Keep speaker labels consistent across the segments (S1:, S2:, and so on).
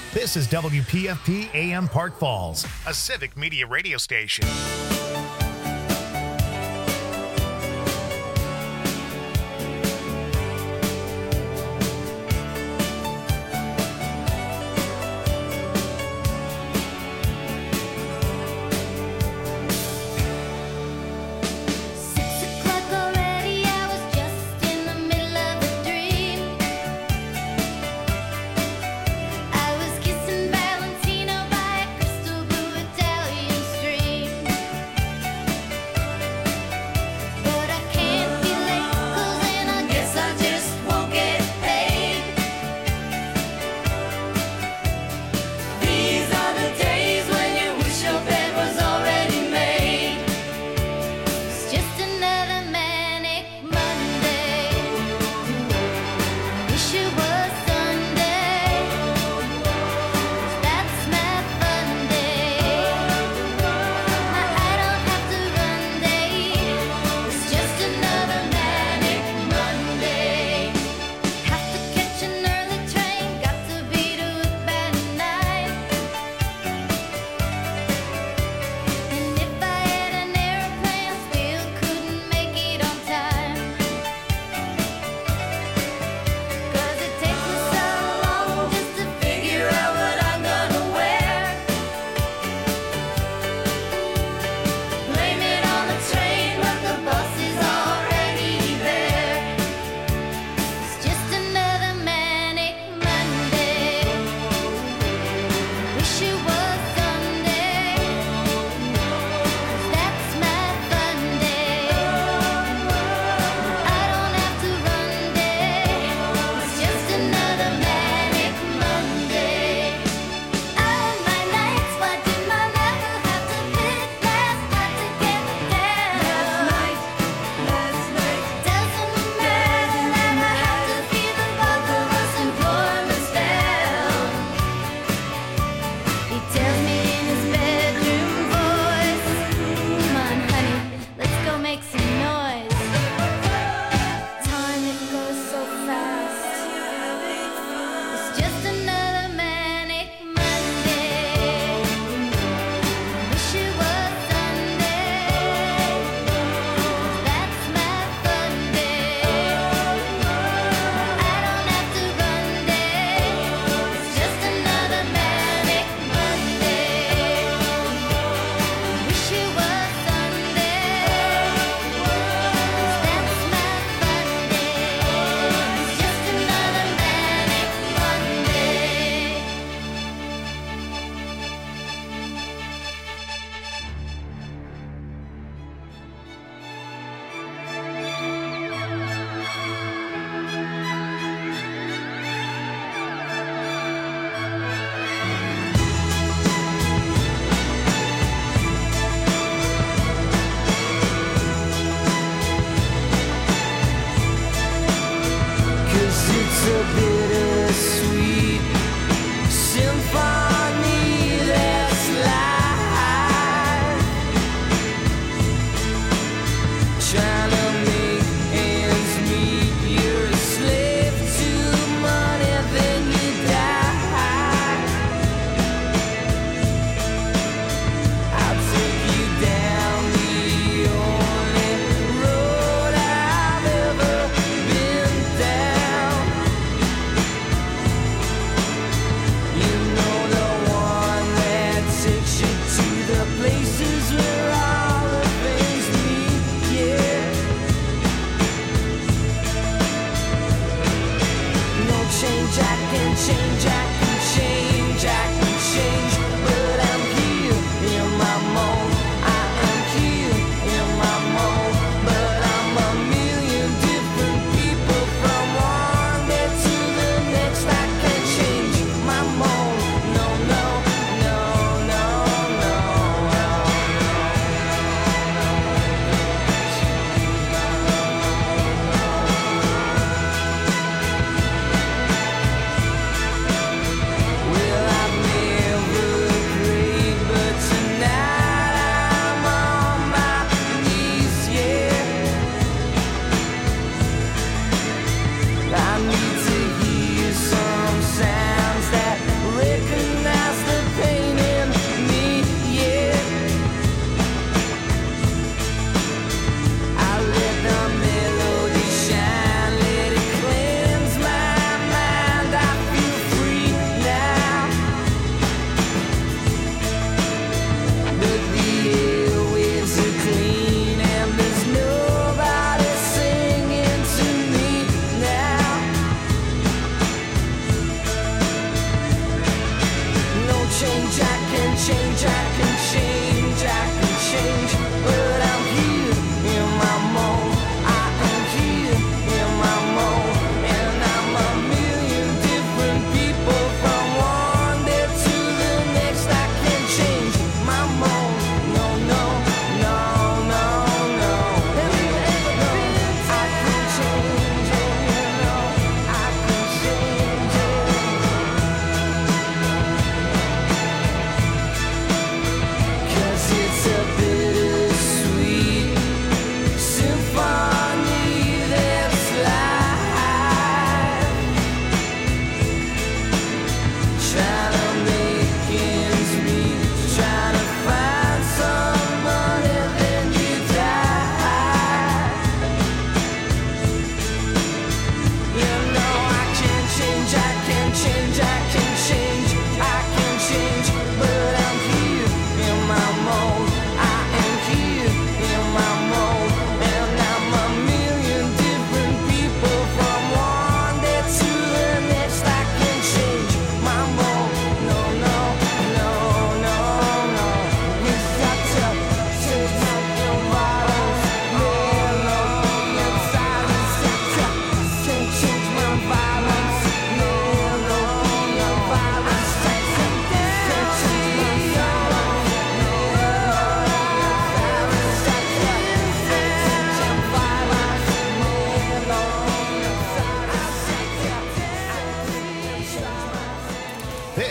S1: This is WPFP AM Park Falls, a civic media radio station.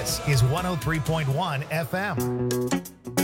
S1: This is 103.1 FM.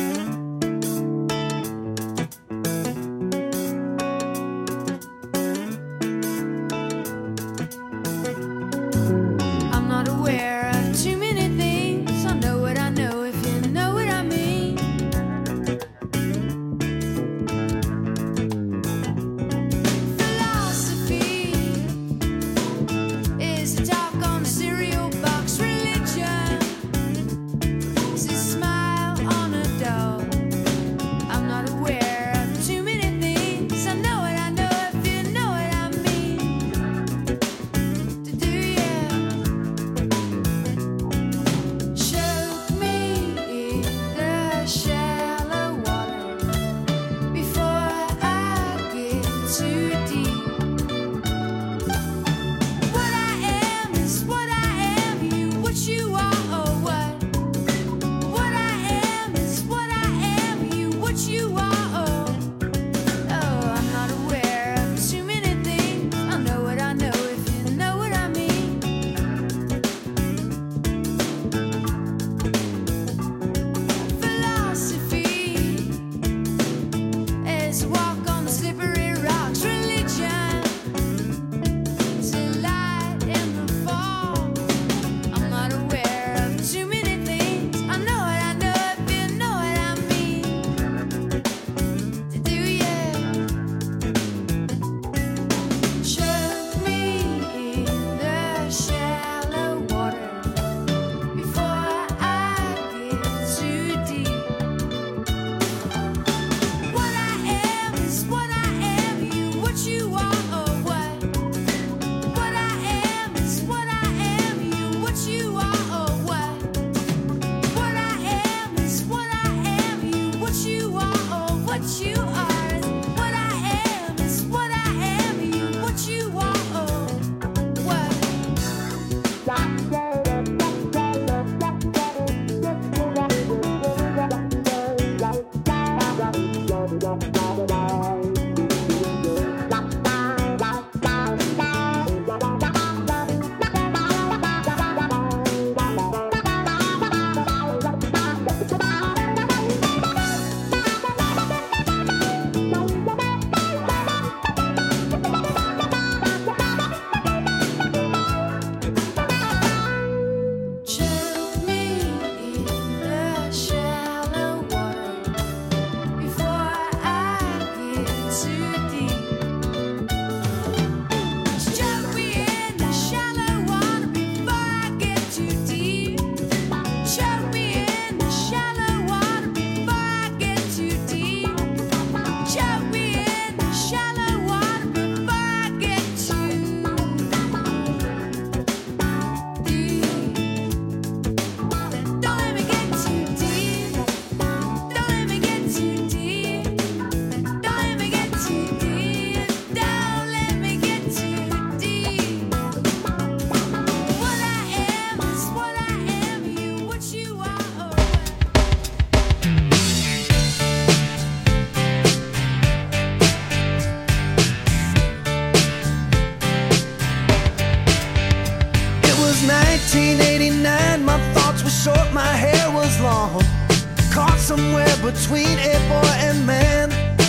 S2: Somewhere between a boy and man.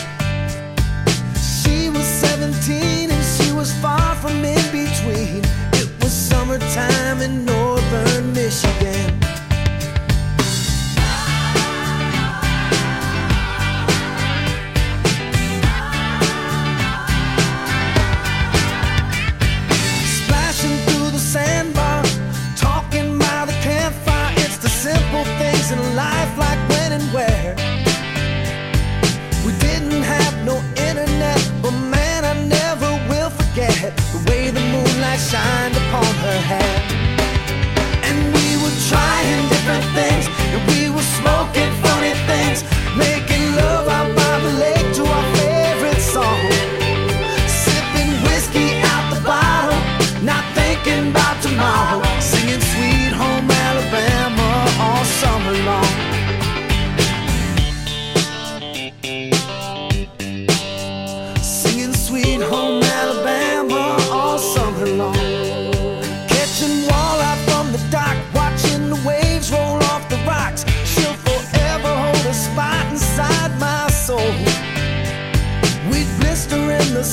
S2: She was 17 and she was far from in between. It was summertime in northern Michigan. Splashing through the sandbar, talking by the campfire. It's the simple things in life, like when and where. We didn't have no internet, but man, I never will forget the way the moonlight shined upon her hair. And we were trying different things, and we were smoking funny things, making love out by the lake to our favorite song, sipping whiskey out the bottle, not thinking about tomorrow, singing Sweet Home Alabama all summer long. Singing Sweet Home Alabama all summer long. Catching walleye from the dock, watching the waves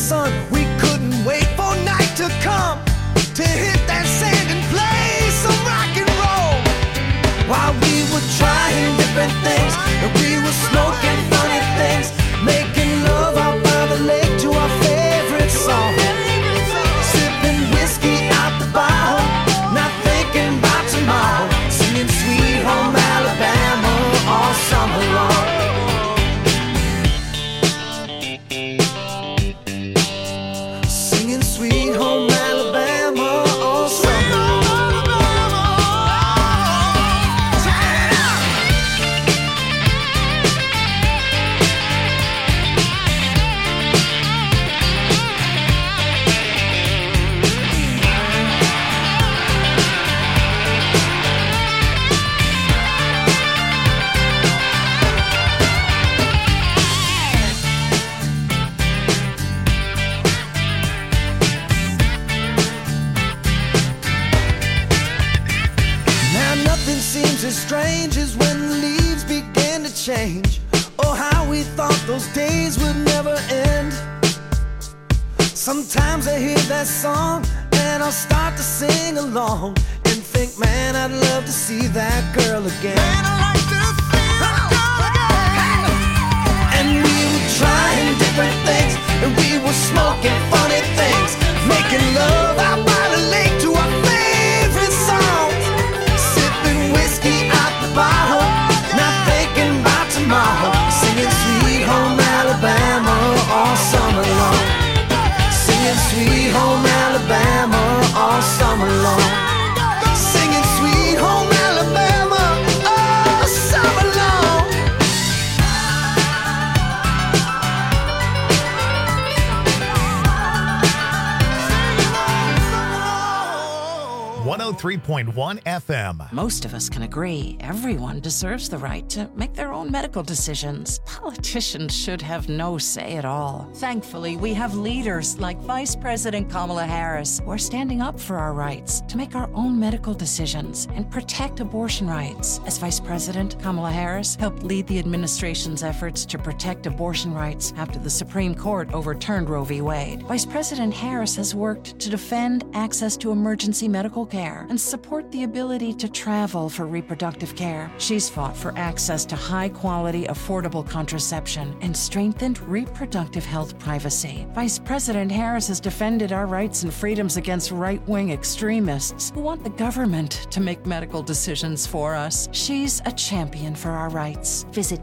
S2: sun. We couldn't wait for night to come to hit that sand and play some rock and roll. While we were trying different things, and we were smoking funny things, making love out by the lake to our favorite song, sipping whiskey out the bottle, not thinking about tomorrow, singing Sweet Home Alabama all summer long. Singing Sweet Home Alabama all summer long. Seems as strange as when the leaves began to change. Oh, how we thought those days would never end. Sometimes I hear that song and I'll start to sing along and think, man, I'd love to see that girl again. Man, I'd like to see that girl again. And we were trying different things, and we were smoking funny things, making love out by the lake to our favorite songs, whiskey out the bottle, not thinking about tomorrow, singing Sweet Home Alabama all summer long. Singing Sweet Home Alabama all summer long. Singing Sweet Home Alabama all summer long.
S1: 103.1 FM.
S3: Most of us can agree everyone deserves the right to make their own medical decisions. Politicians should have no say at all. Thankfully, we have leaders like Vice President Kamala Harris who are standing up for our rights to make our own medical decisions and protect abortion rights. As Vice President, Kamala Harris helped lead the administration's efforts to protect abortion rights after the Supreme Court overturned Roe v. Wade. Vice President Harris has worked to defend access to emergency medical care and support the ability to travel for reproductive care. She's fought for access to high-quality, affordable contraception and strengthened reproductive health privacy. Vice President Harris has defended our rights and freedoms against right-wing extremists who want the government to make medical decisions for us. She's a champion for our rights.
S4: Visit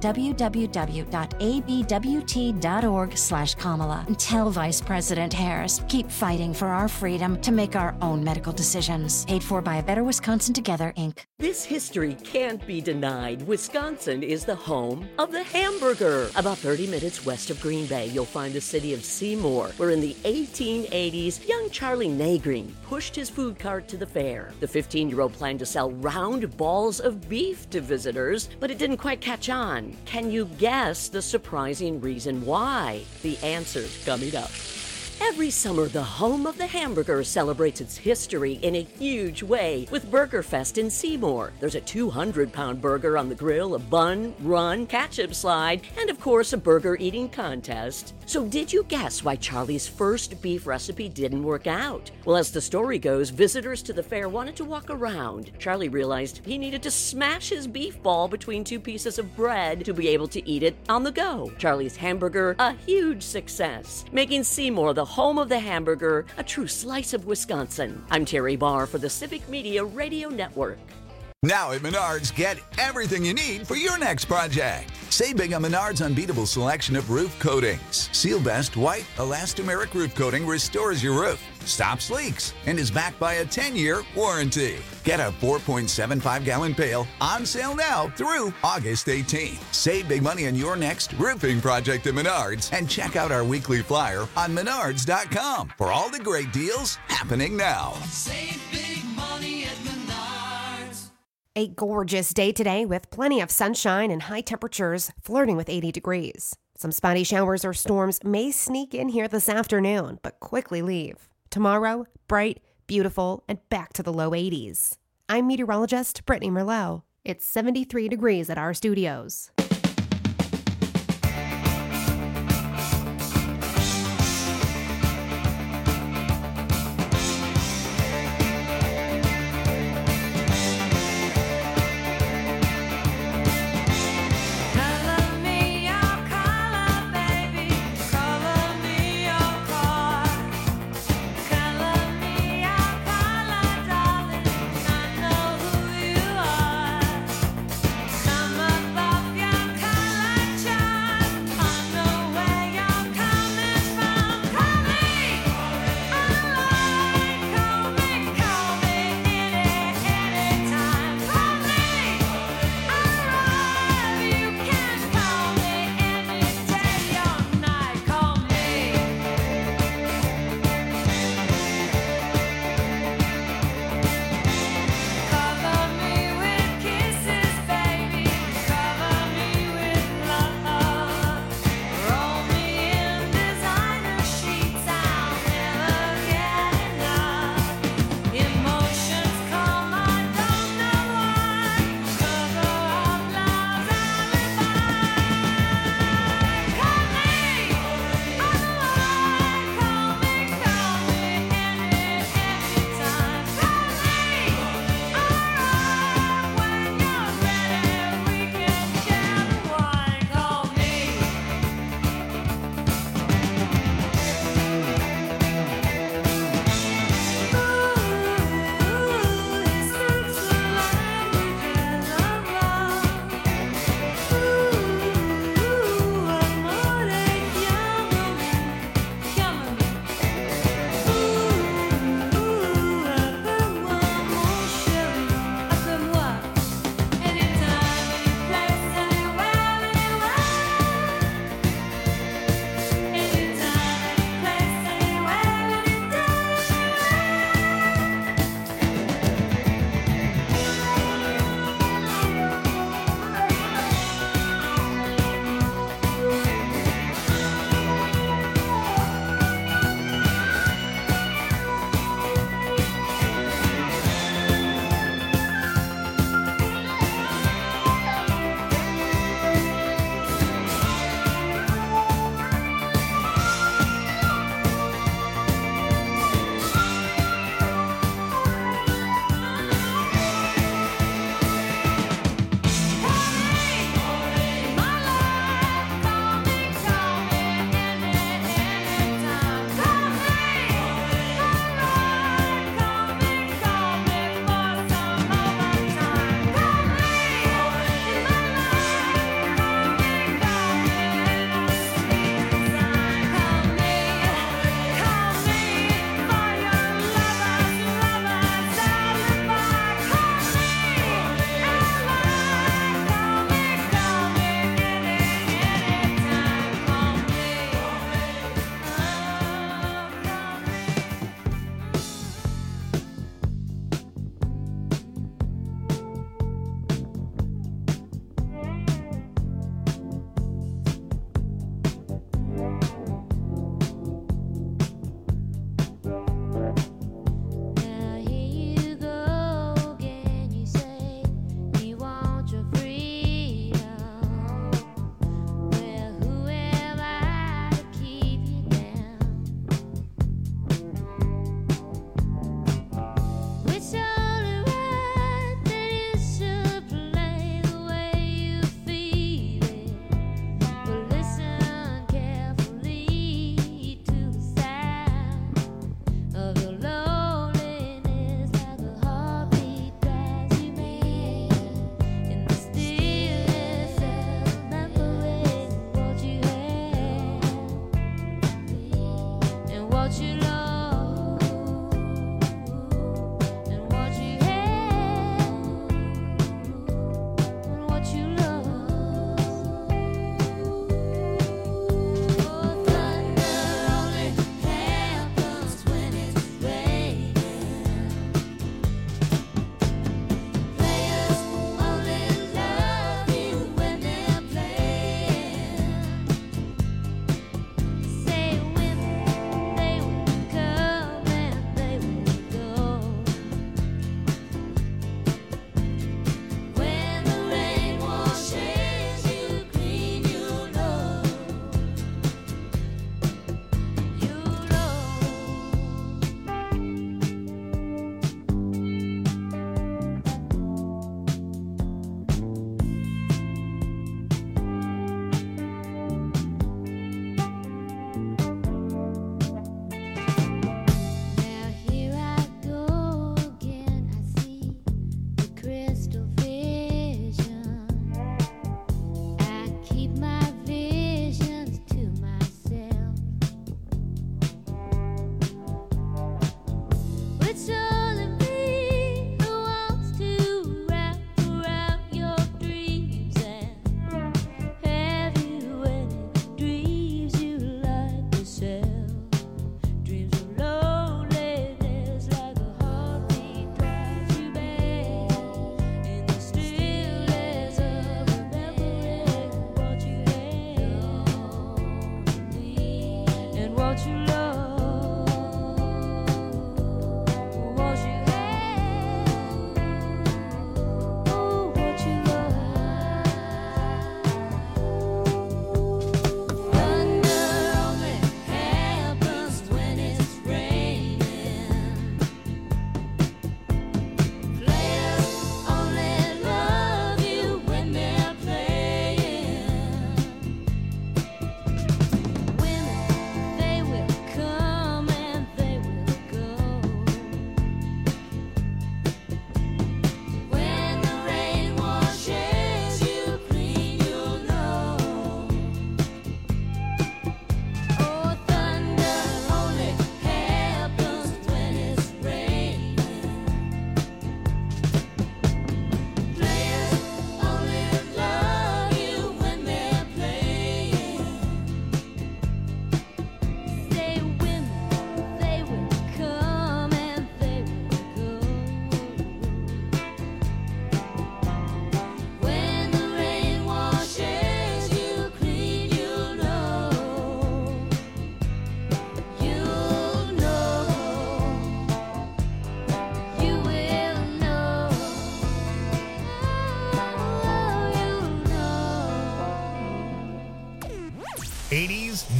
S4: www.abwt.org/Kamala and tell Vice President Harris, keep fighting for our freedom to make our own medical decisions. Paid for by A Better Wisconsin Together, Inc.
S5: This history can't be denied. Wisconsin is the home of the hamburger. About 30 minutes west of Green Bay, you'll find the city of Seymour, where in the 1880s, young Charlie Nagreen pushed his food cart to the fair. The 15-year-old planned to sell round balls of beef to visitors, but it didn't quite catch on. Can you guess the surprising reason why? The answer's coming up. Every summer, the home of the hamburger celebrates its history in a huge way with Burger Fest in Seymour. There's a 200-pound burger on the grill, a bun, run, ketchup slide, and of course a burger eating contest. So did you guess why Charlie's first beef recipe didn't work out? Well, as the story goes, visitors to the fair wanted to walk around. Charlie realized he needed to smash his beef ball between two pieces of bread to be able to eat it on the go. Charlie's hamburger, a huge success, making Seymour the home of the hamburger, a true slice of Wisconsin. I'm Terry Barr for the Civic Media Radio Network.
S6: Now at Menards, get everything you need for your next project. Save big on Menards' unbeatable selection of roof coatings. Seal Best White Elastomeric Roof Coating restores your roof, stops leaks, and is backed by a 10-year warranty. Get a 4.75-gallon pail on sale now through August 18th. Save big money on your next roofing project at Menards and check out our weekly flyer on Menards.com for all the great deals happening now.
S2: Save big money at Menards.
S7: A gorgeous day today with plenty of sunshine and high temperatures flirting with 80 degrees. Some spotty showers or storms may sneak in here this afternoon, but quickly leave. Tomorrow, bright, beautiful, and back to the low 80s. I'm meteorologist Brittany Merlot. It's 73 degrees at our studios.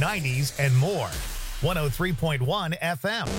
S1: 90s, and more. 103.1 FM.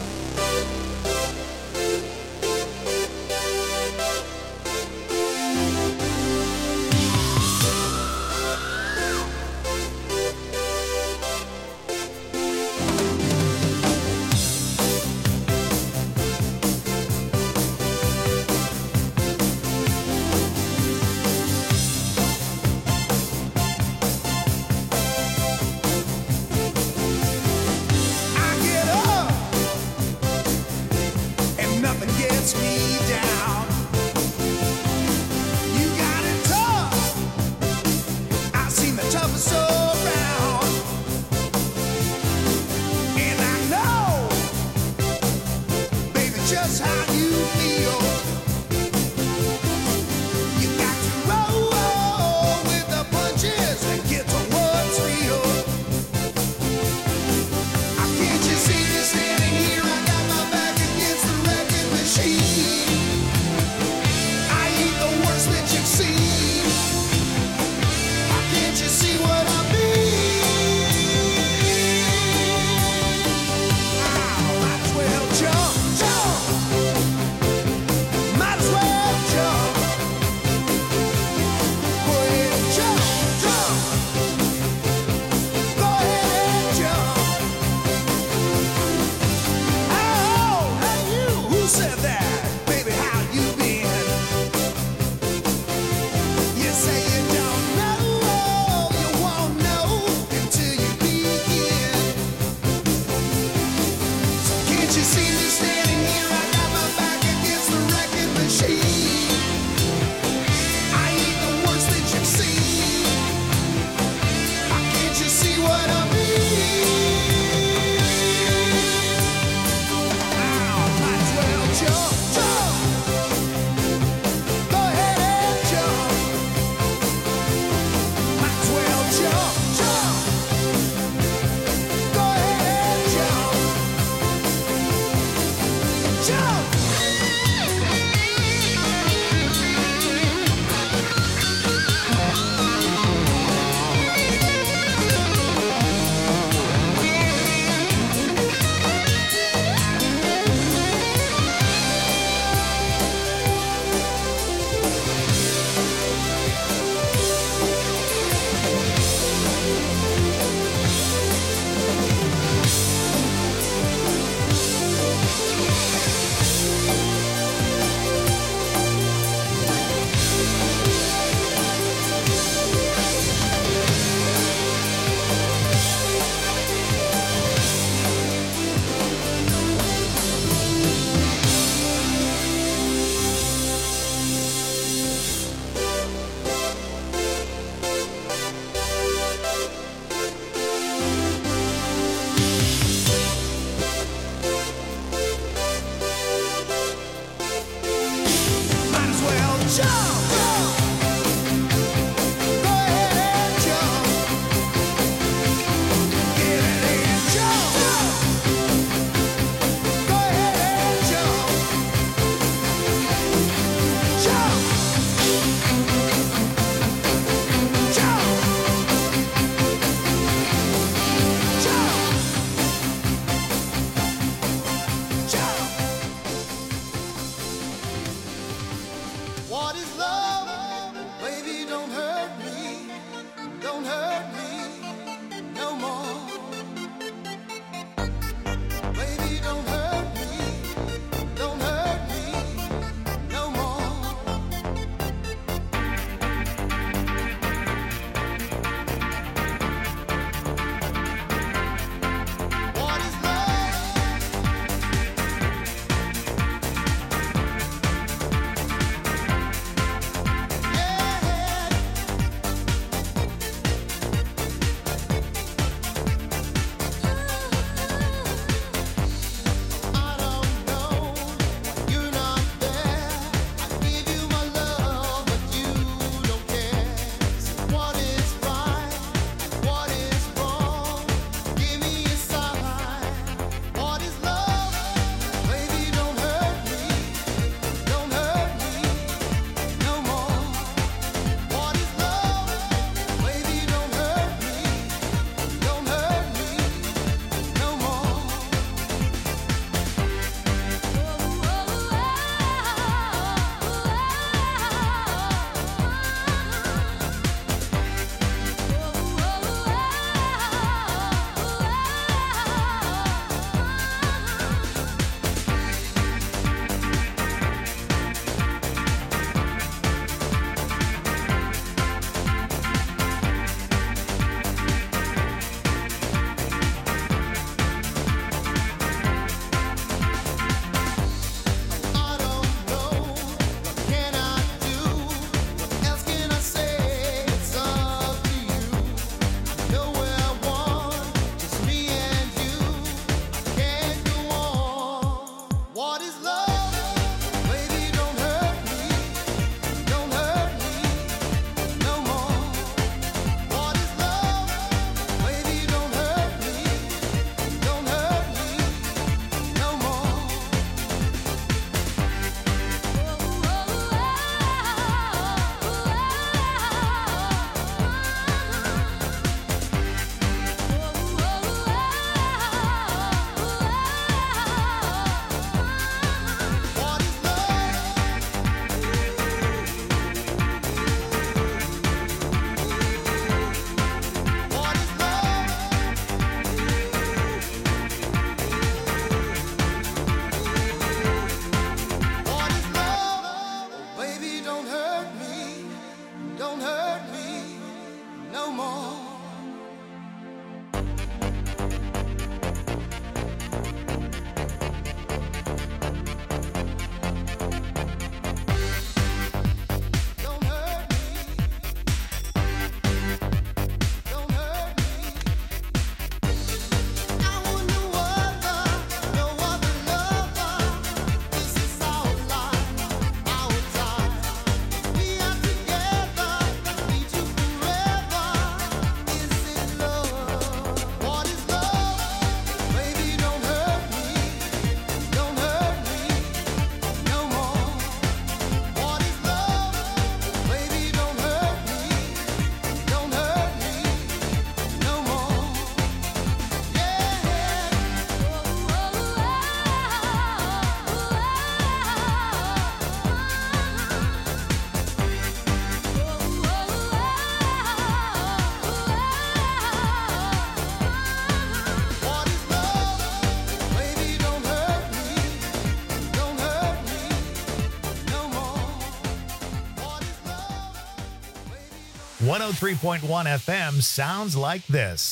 S1: 103.1 FM sounds like this.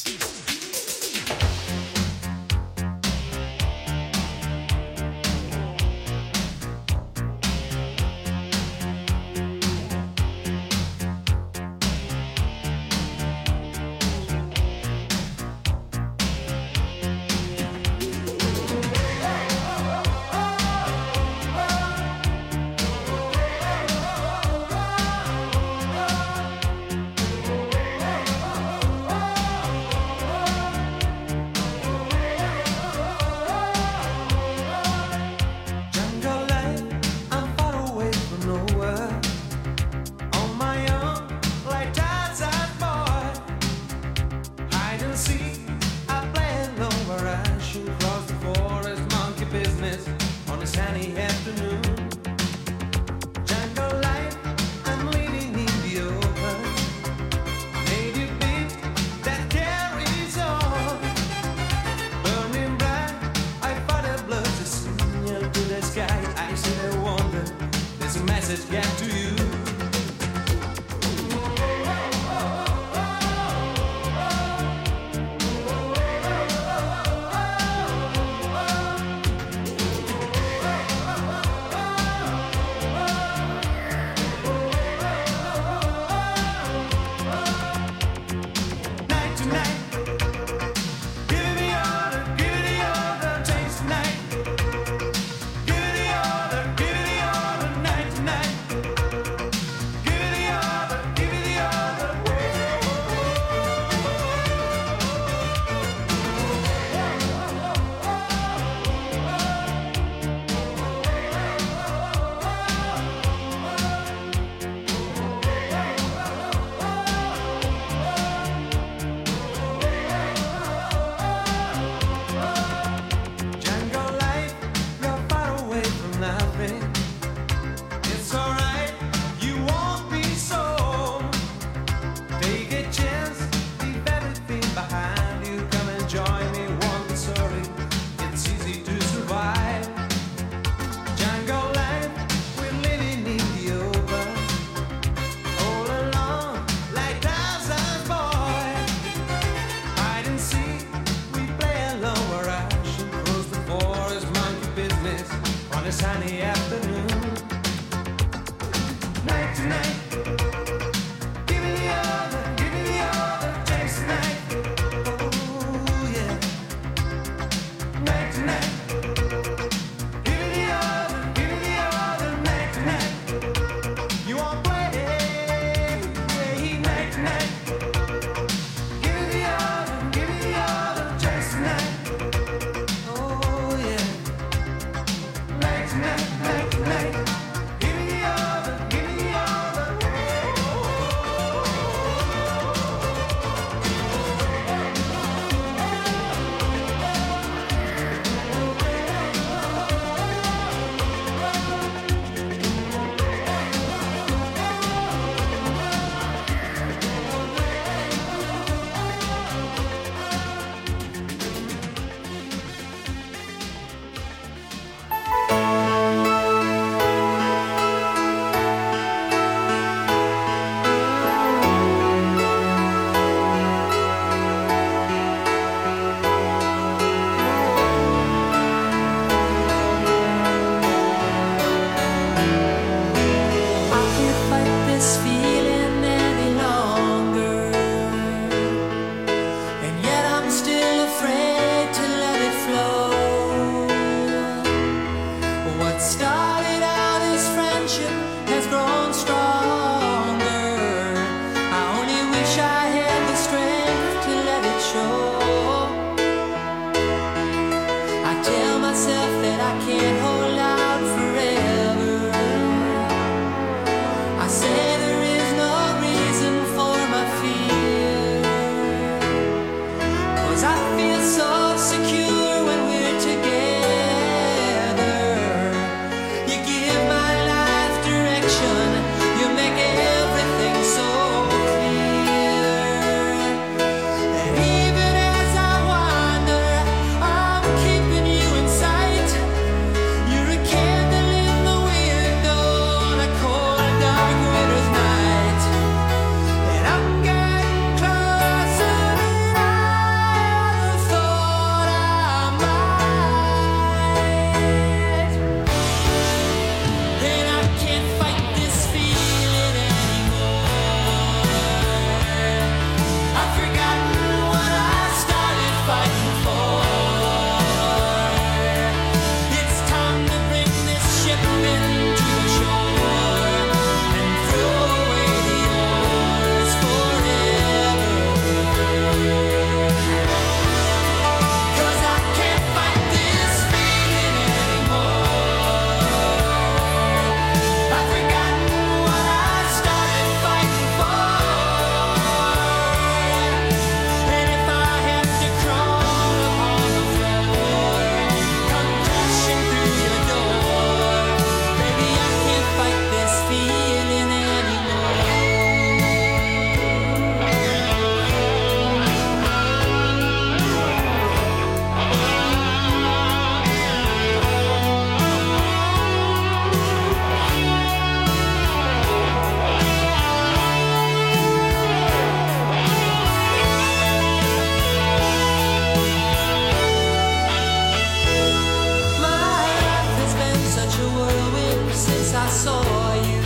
S2: saw you.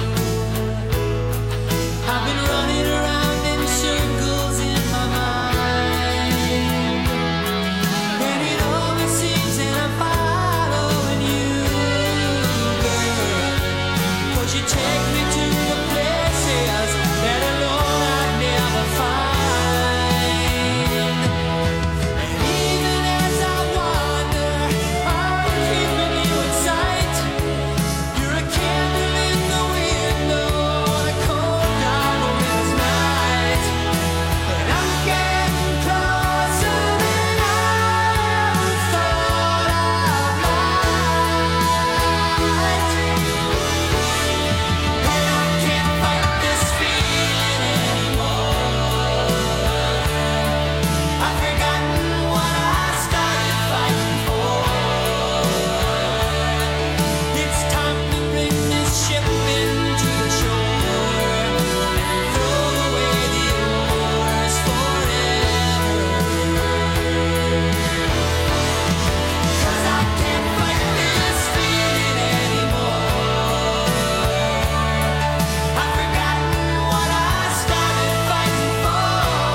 S2: I've been running around in circles in my mind, and it always seems that I'm following you, girl, 'cause you take me to the places that alone I'd never find. And even as I wander, I'm keeping you in sight. You're a candle in the window on a cold, dark winter's night. And I'm getting closer than I ever thought I might. And I can't fight this feeling anymore. I've forgotten what I started fighting for. It's time to bring this ship into the shore and throw away the oars forever. 'Cause I can't fight this feeling anymore. I've forgotten what I started fighting for.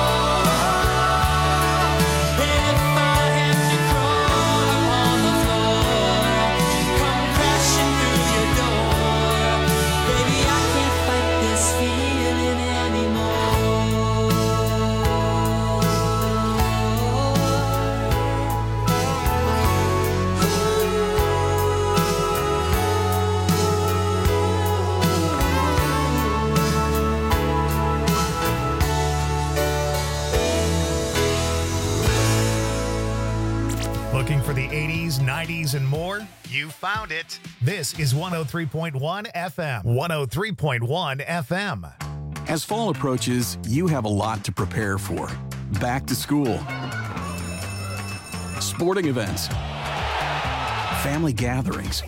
S2: And if I have to crawl upon the floor, come crashing through your door, baby, I can't fight this feeling anymore.
S1: Looking for the 80s, 90s, and more? You found it. This is 103.1 FM. 103.1 FM.
S8: As fall approaches, you have a lot to prepare for. Back to school, sporting events, family gatherings,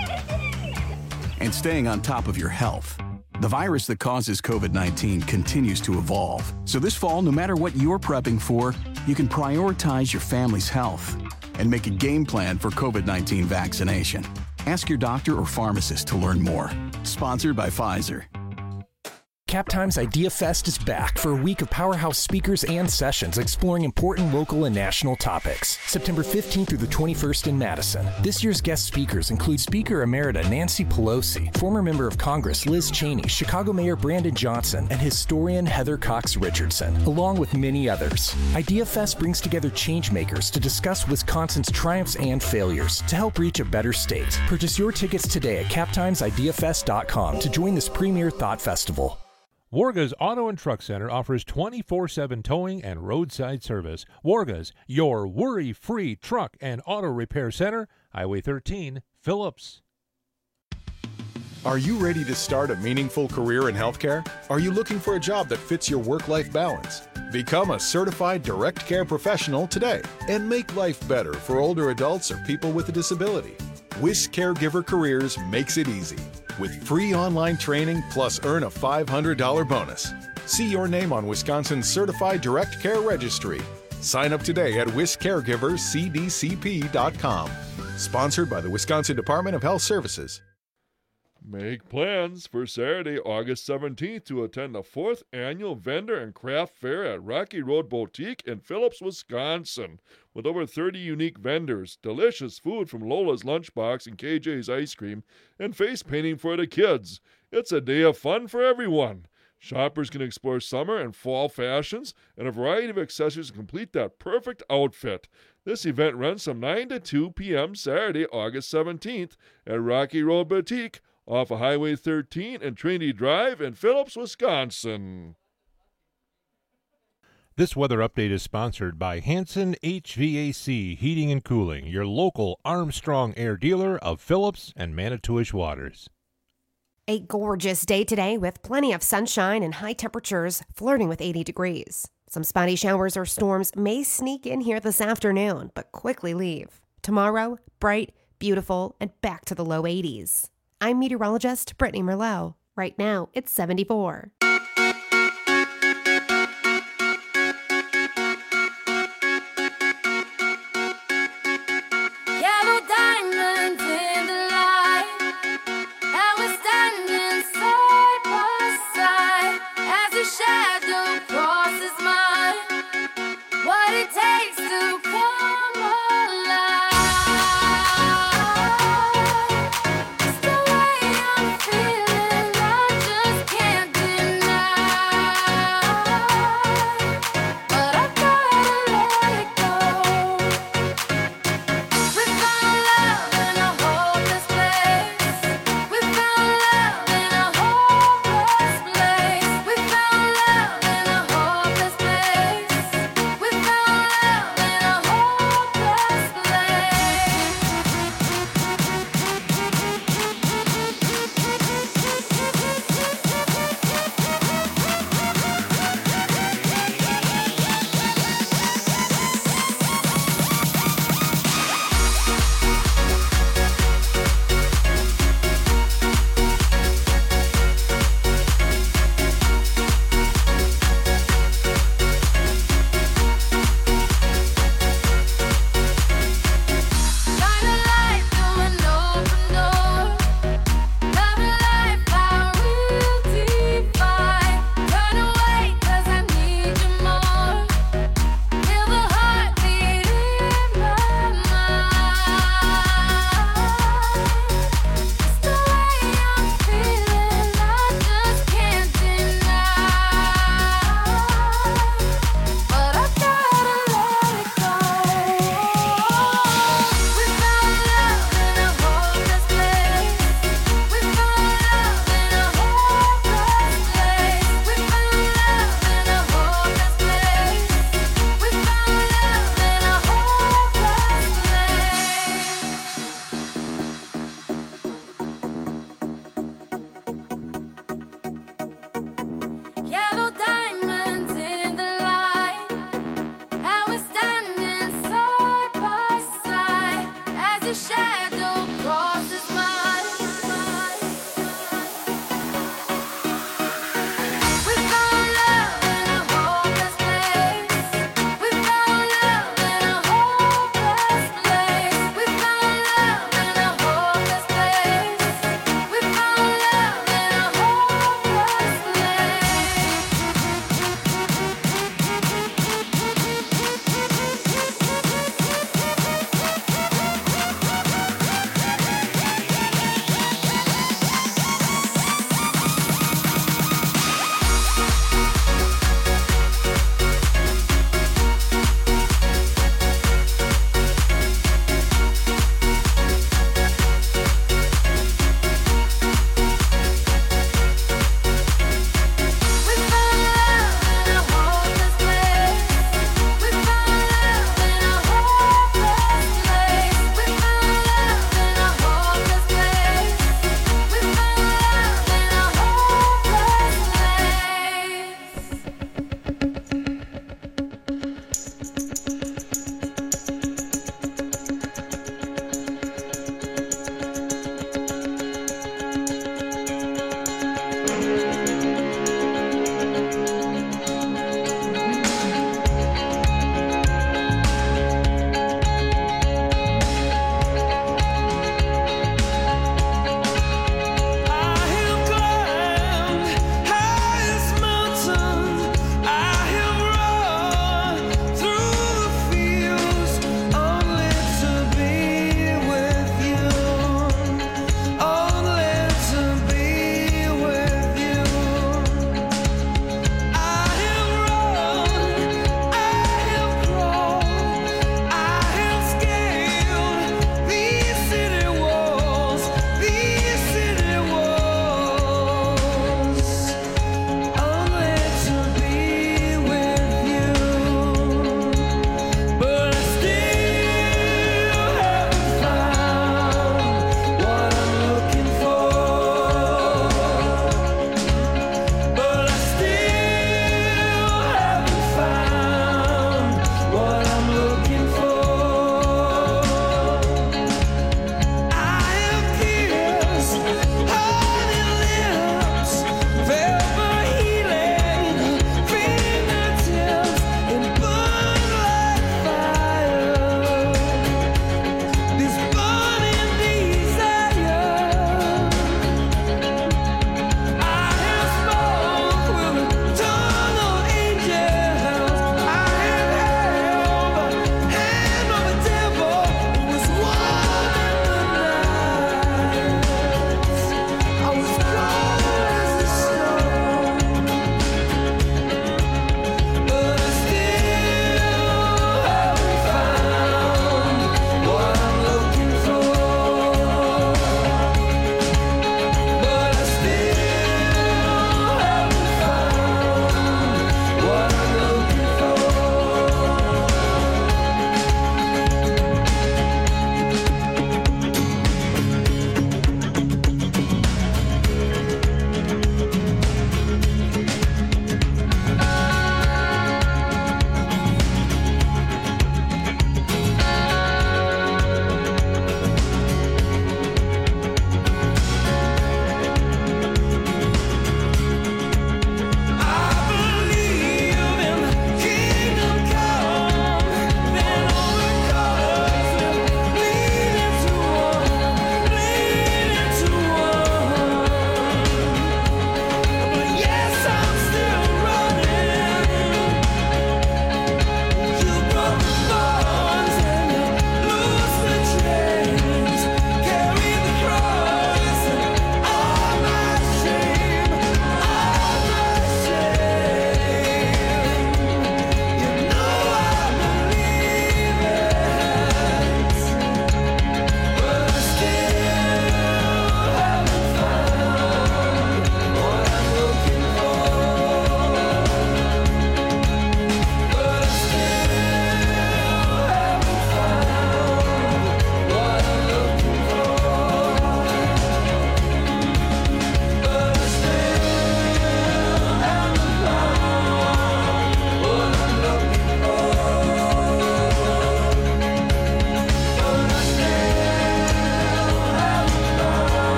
S8: and staying on top of your health. The virus that causes COVID-19 continues to evolve. So this fall, no matter what you're prepping for, you can prioritize your family's health and make a game plan for COVID-19 vaccination. Ask your doctor or pharmacist to learn more. Sponsored by Pfizer.
S9: CapTime's Idea Fest is back for a week of powerhouse speakers and sessions exploring important local and national topics. September 15th through the 21st in Madison. This year's guest speakers include Speaker Emerita Nancy Pelosi, former Member of Congress Liz Cheney, Chicago Mayor Brandon Johnson, and historian Heather Cox Richardson, along with many others. Idea Fest brings together changemakers to discuss Wisconsin's triumphs and failures to help reach a better state. Purchase your tickets today at captimesideafest.com to join this premier thought festival.
S10: Warga's Auto and Truck Center offers 24/7 towing and roadside service. Warga's, your worry-free truck and auto repair center, Highway 13, Phillips.
S11: Are you ready to start a meaningful career in healthcare? Are you looking for a job that fits your work-life balance? Become a certified direct care professional today and make life better for older adults or people with a disability. WIS Caregiver Careers makes it easy. With free online training plus earn a $500 bonus. See your name on Wisconsin's Certified Direct Care Registry. Sign up today at wiscaregivercdcp.com. Sponsored by the Wisconsin Department of Health Services.
S12: Make plans for Saturday, August 17th to attend the 4th Annual Vendor and Craft Fair at Rocky Road Boutique in Phillips, Wisconsin. With over 30 unique vendors, delicious food from Lola's Lunchbox and KJ's Ice Cream, and face painting for the kids. It's a day of fun for everyone. Shoppers can explore summer and fall fashions and a variety of accessories to complete that perfect outfit. This event runs from 9 to 2 p.m. Saturday, August 17th at Rocky Road Boutique off of Highway 13 and Trinity Drive in Phillips, Wisconsin.
S10: This weather update is sponsored by Hanson HVAC Heating and Cooling, your local Armstrong Air dealer of Phillips and Manitowish Waters.
S7: A gorgeous day today with plenty of sunshine and high temperatures flirting with 80 degrees. Some spotty showers or storms may sneak in here this afternoon, but quickly leave. Tomorrow, bright, beautiful, and back to the low 80s. I'm meteorologist Brittany Merlot. Right now, it's 74.
S2: Yellow diamonds in the light, and we're standing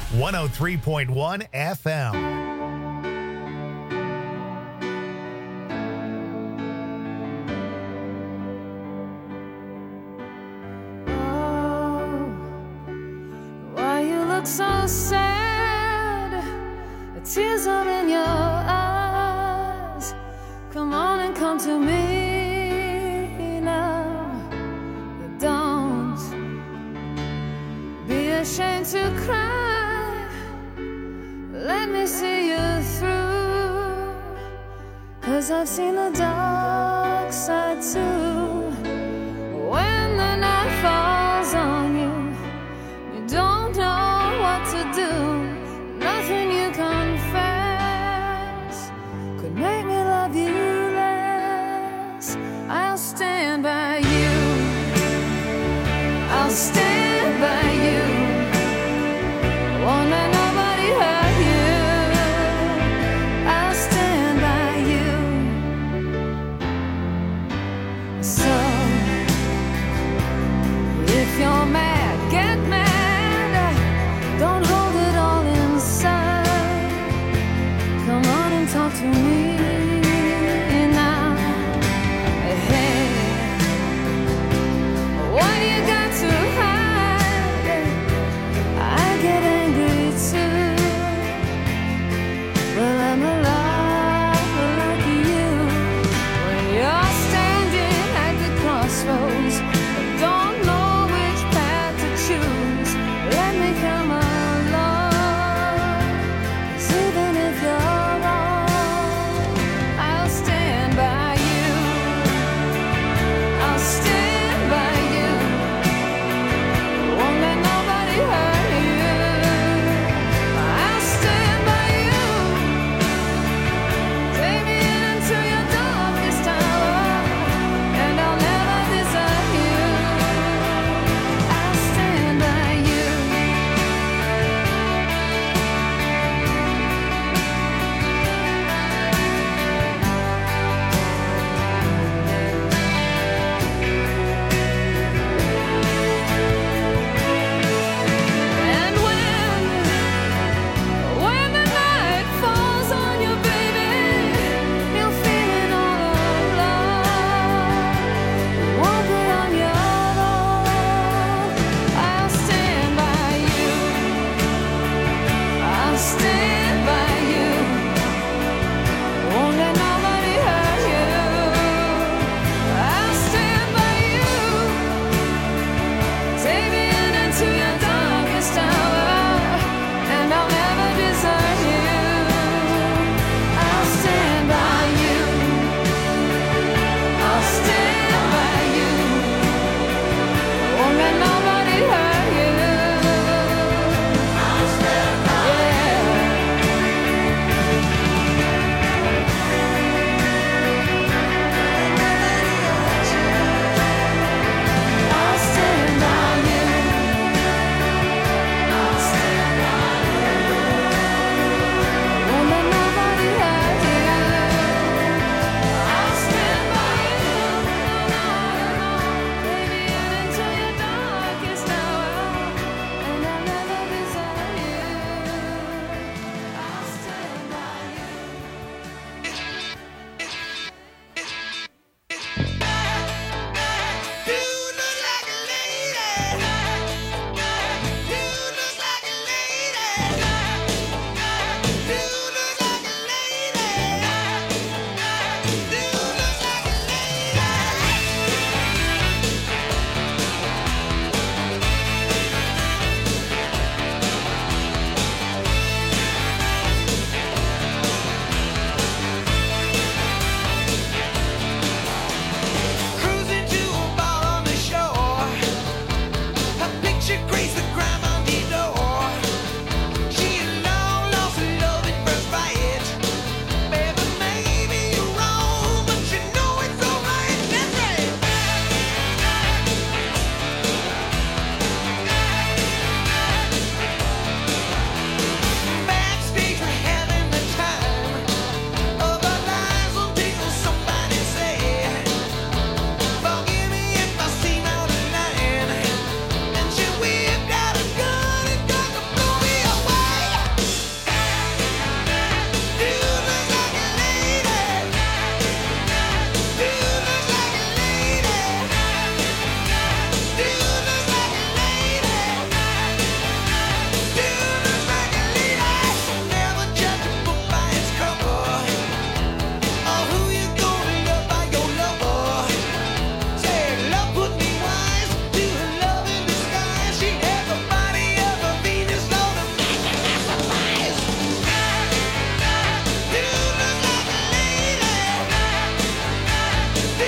S1: 103.1 FM.
S13: So sad, the tears are in your eyes. Come on and come to me now. Don't be ashamed to cry. Let me see you through, 'cause I've seen the dark side too.